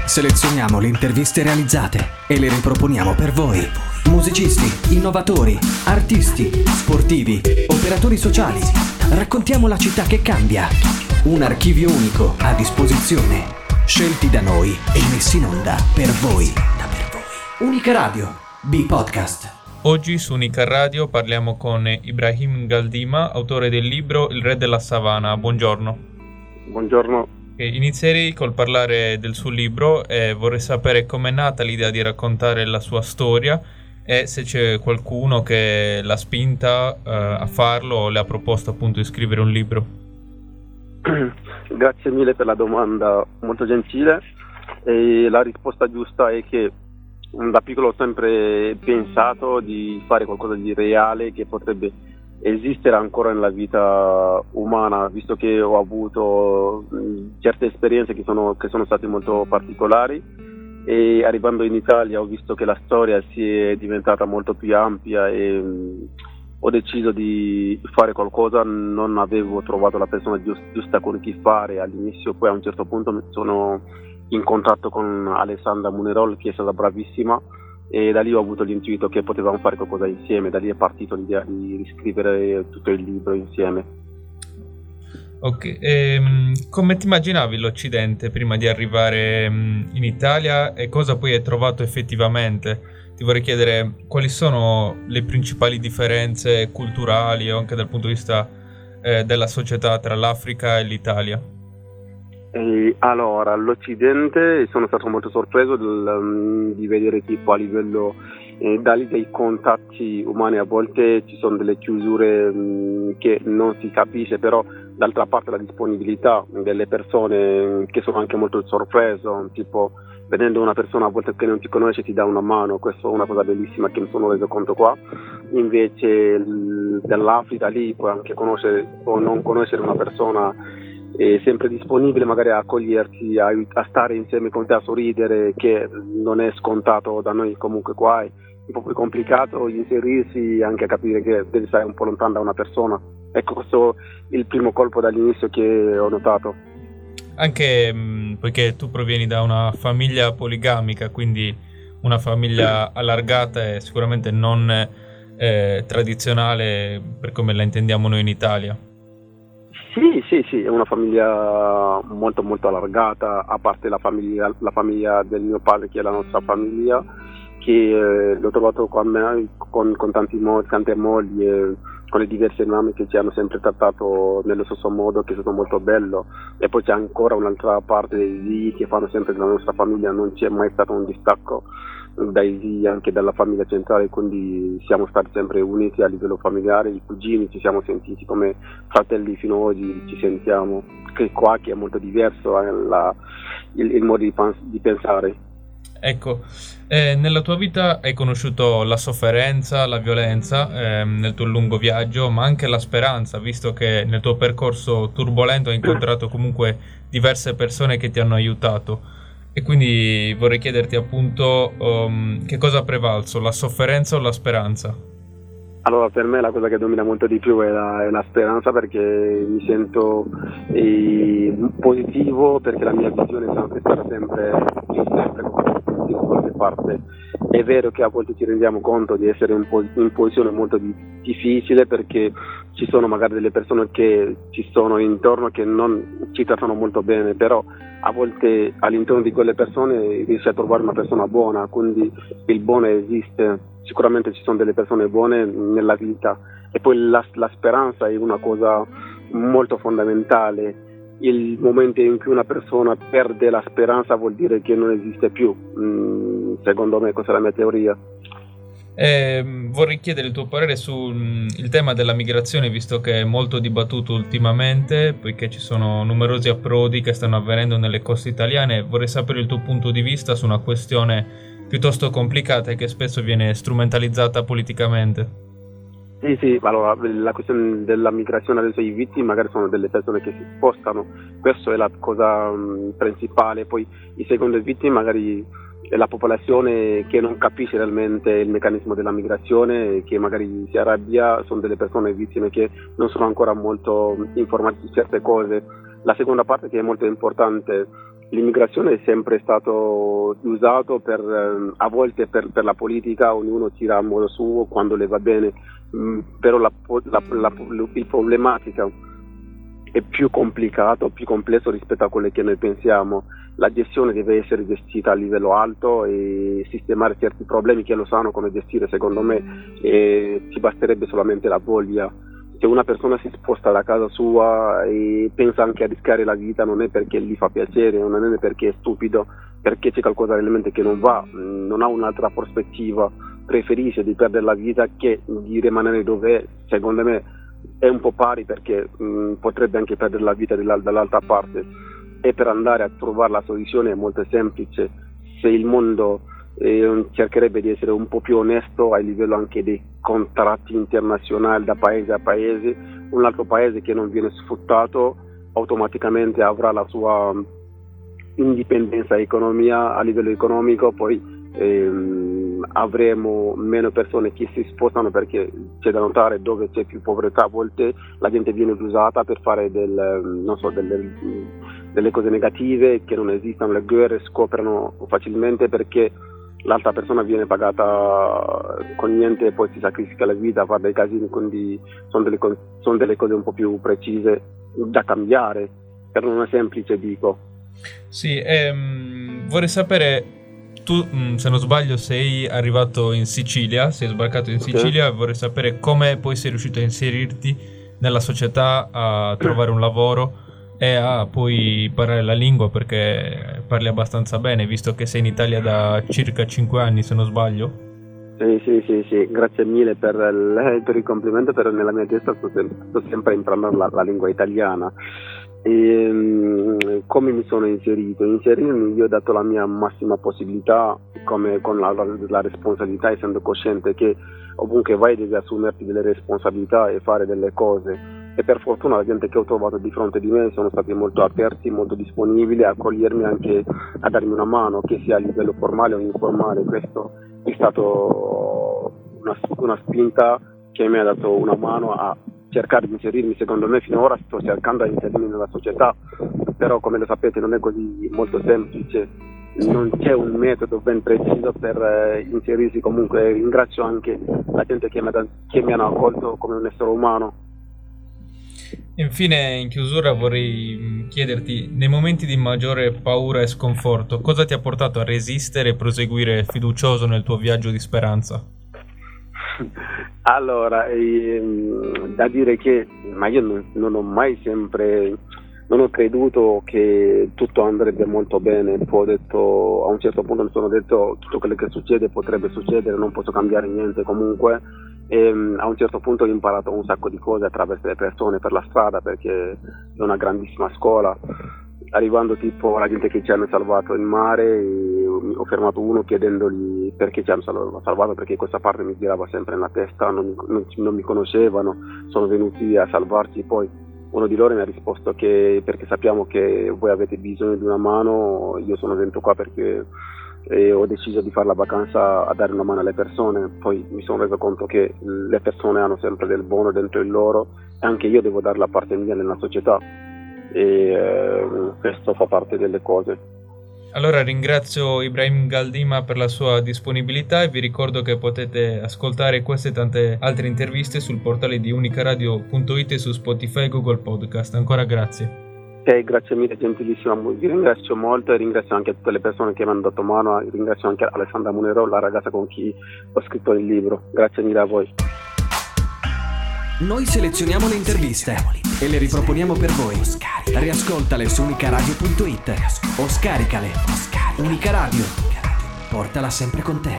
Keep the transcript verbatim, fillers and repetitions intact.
Selezioniamo le interviste realizzate e le riproponiamo per voi. Musicisti, innovatori, artisti, sportivi, operatori sociali. Raccontiamo la città che cambia. Un archivio unico a disposizione. Scelti da noi e messi in onda per voi. Unica Radio, B-Podcast. Oggi su Unica Radio parliamo con Ibrahim Galdima, autore del libro Il re della savana. Buongiorno. Buongiorno. Inizierei col parlare del suo libro e vorrei sapere com'è nata l'idea di raccontare la sua storia e se c'è qualcuno che l'ha spinta uh, a farlo o le ha proposto appunto di scrivere un libro. Grazie mille per la domanda molto gentile, e la risposta giusta è che da piccolo ho sempre pensato di fare qualcosa di reale che potrebbe esistere ancora nella vita umana, visto che ho avuto certe esperienze che sono, che sono state molto particolari, e arrivando in Italia ho visto che la storia si è diventata molto più ampia e mh, ho deciso di fare qualcosa. Non avevo trovato la persona giusta, giusta con chi fare all'inizio, poi a un certo punto sono in contatto con Alessandra Munerol, che è stata bravissima, e da lì ho avuto l'intuito che potevamo fare qualcosa insieme. Da lì è partito l'idea di riscrivere tutto il libro insieme. Ok, ehm, come ti immaginavi l'Occidente prima di arrivare in Italia e cosa poi hai trovato effettivamente? Ti vorrei chiedere quali sono le principali differenze culturali o anche dal punto di vista eh, della società tra l'Africa e l'Italia. E allora, l'Occidente sono stato molto sorpreso del, um, di vedere tipo a livello eh, dai, dei contatti umani a volte ci sono delle chiusure um, che non si capisce, però d'altra parte la disponibilità delle persone che sono anche molto sorpreso, tipo vedendo una persona a volte che non ti conosce ti dà una mano. Questa è una cosa bellissima che mi sono reso conto qua. Invece l- dell'Africa lì puoi anche conoscere o non conoscere una persona, è sempre disponibile magari a accoglierti, a, a stare insieme con te, a sorridere, che non è scontato da noi. Comunque qua è un po' più complicato inserirsi, anche a capire che devi stare un po' lontano da una persona. Ecco, questo è il primo colpo dall'inizio che ho notato. Anche mh, poiché tu provieni da una famiglia poligamica, quindi una famiglia allargata e sicuramente non eh, tradizionale per come la intendiamo noi in Italia. Sì, sì, sì, è una famiglia molto molto allargata, a parte la famiglia, la famiglia del mio padre, che è la nostra famiglia, che eh, l'ho trovato con me, con, con tanti mo- tante mogli, e con le diverse mamme che ci hanno sempre trattato nello stesso modo, che è stato molto bello. E poi c'è ancora un'altra parte dei zii che fanno sempre della nostra famiglia, non c'è mai stato un distacco dai zii, anche dalla famiglia centrale, quindi siamo stati sempre uniti a livello familiare. I cugini ci siamo sentiti come fratelli fino ad oggi, ci sentiamo, che qua che è molto diverso eh, la, il, il modo di, di pensare. Ecco, eh, nella tua vita hai conosciuto la sofferenza, la violenza eh, nel tuo lungo viaggio, ma anche la speranza, visto che nel tuo percorso turbolento hai incontrato comunque diverse persone che ti hanno aiutato. E quindi vorrei chiederti appunto um, che cosa ha prevalso, la sofferenza o la speranza? Allora, per me la cosa che domina molto di più è la, è la speranza, perché mi sento eh, positivo, perché la mia visione è stata sempre, sempre da qualche parte. È vero che a volte ci rendiamo conto di essere in, pos- in posizione molto di- difficile, perché ci sono magari delle persone che ci sono intorno che non ci trattano molto bene, però a volte all'interno di quelle persone riesci a trovare una persona buona, quindi il buono esiste. Sicuramente ci sono delle persone buone nella vita, e poi la, la speranza è una cosa molto fondamentale. Il momento in cui una persona perde la speranza vuol dire che non esiste più, mm, secondo me. Questa è la mia teoria. Eh, vorrei chiedere il tuo parere sul tema della migrazione, visto che è molto dibattuto ultimamente, poiché ci sono numerosi approdi che stanno avvenendo nelle coste italiane. Vorrei sapere il tuo punto di vista su una questione piuttosto complicata e che spesso viene strumentalizzata politicamente. Sì, sì, allora la questione della migrazione, adesso i vittime magari sono delle persone che si spostano, questa è la cosa um, principale. Poi i secondi vittime magari è la popolazione che non capisce realmente il meccanismo della migrazione, che magari si arrabbia, sono delle persone vittime che non sono ancora molto informate su certe cose. La seconda parte, che è molto importante, l'immigrazione è sempre stato usato per, eh, a volte per, per la politica, ognuno tira a modo suo quando le va bene, mm, però la, la, la, la problematica è più complicato, più complesso rispetto a quelle che noi pensiamo. La gestione deve essere gestita a livello alto e sistemare certi problemi che lo sanno come gestire, secondo me, e ci basterebbe solamente la voglia. Se una persona si sposta da casa sua e pensa anche a rischiare la vita, non è perché gli fa piacere, non è perché è stupido, perché c'è qualcosa realmente che non va, non ha un'altra prospettiva, preferisce di perdere la vita che di rimanere dove è. Secondo me è un po' pari, perché mh, potrebbe anche perdere la vita dall'altra parte, e per andare a trovare la soluzione è molto semplice. Se il mondo eh, cercherebbe di essere un po' più onesto a livello anche dei contratti internazionali da paese a paese, un altro paese che non viene sfruttato automaticamente avrà la sua indipendenza e economia a livello economico, poi ehm, avremo meno persone che si spostano, perché c'è da notare dove c'è più povertà a volte la gente viene usata per fare del, non so, delle, delle cose negative che non esistono, le guerre scoprono facilmente perché l'altra persona viene pagata con niente e poi si sacrifica la vita a fare dei casini, quindi sono delle, sono delle cose un po' più precise da cambiare, per non è semplice, dico. Sì, ehm, vorrei sapere, tu se non sbaglio sei arrivato in Sicilia, sei sbarcato in Sicilia, okay. Vorrei sapere come poi sei riuscito a inserirti nella società, a trovare un lavoro e a poi parlare la lingua, perché parli abbastanza bene, visto che sei in Italia da circa cinque anni, se non sbaglio. Sì, sì, sì, sì. Grazie mille per il, per il complimento, però nella mia testa sto, sto sempre imparando la, la lingua italiana. E, um, come mi sono inserito? Inserirmi, io ho dato la mia massima possibilità, come con la, la, la responsabilità, essendo cosciente che ovunque vai devi assumerti delle responsabilità e fare delle cose. E per fortuna la gente che ho trovato di fronte di me sono stati molto aperti, molto disponibili a accogliermi, anche a darmi una mano, che sia a livello formale o informale. Questo è stato una, una spinta che mi ha dato una mano a cercare di inserirmi. Secondo me finora sto cercando di inserirmi nella società, però come lo sapete non è così molto semplice, non c'è un metodo ben preciso per eh, inserirsi. Comunque ringrazio anche la gente che mi, ha, che mi hanno accolto come un essere umano. Infine, in chiusura, vorrei chiederti, nei momenti di maggiore paura e sconforto, cosa ti ha portato a resistere e proseguire fiducioso nel tuo viaggio di speranza? Allora, ehm, da dire che ma io non, non ho mai sempre, non ho creduto che tutto andrebbe molto bene. Poi ho detto, a un certo punto mi sono detto, tutto quello che succede potrebbe succedere, non posso cambiare niente comunque. E a un certo punto ho imparato un sacco di cose attraverso le persone per la strada, perché è una grandissima scuola. Arrivando tipo alla gente che ci hanno salvato in mare, ho fermato uno chiedendogli perché ci hanno salvato, perché questa parte mi girava sempre nella testa, non, non, non mi conoscevano, sono venuti a salvarci. Poi uno di loro mi ha risposto che perché sappiamo che voi avete bisogno di una mano, io sono venuto qua perché e ho deciso di fare la vacanza a dare una mano alle persone. Poi mi sono reso conto che le persone hanno sempre del buono dentro il loro e anche io devo dare la parte mia nella società, e eh, questo fa parte delle cose. Allora ringrazio Ibrahim Galdima per la sua disponibilità e vi ricordo che potete ascoltare queste e tante altre interviste sul portale di unicaradio punto it e su Spotify e Google Podcast. Ancora grazie. Eh, grazie mille, gentilissima, vi ringrazio molto e ringrazio anche tutte le persone che mi hanno dato mano, ringrazio anche Alessandra Munero, la ragazza con chi ho scritto il libro. Grazie mille a voi. Noi selezioniamo le interviste e le riproponiamo per voi. Riascoltale su unicaradio punto it o scaricale. Unica Radio, portala sempre con te.